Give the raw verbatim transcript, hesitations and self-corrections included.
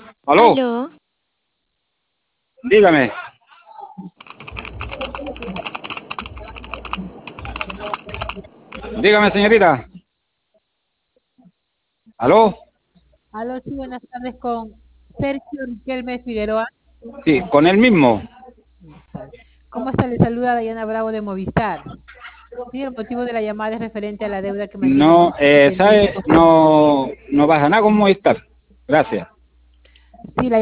Aló, Aló, dígame. Dígame, señorita. Aló, Aló, sí, buenas tardes con Sergio Riquelme Figueroa. sí, con él mismo. ¿Cómo está? Le saluda Dayana Bravo de Movistar. Sí, el motivo de la llamada es referente a la deuda que mantiene No, eh, pendiente ¿sabe? con su... No, no baja nada con Movistar. Gracias. Sí, la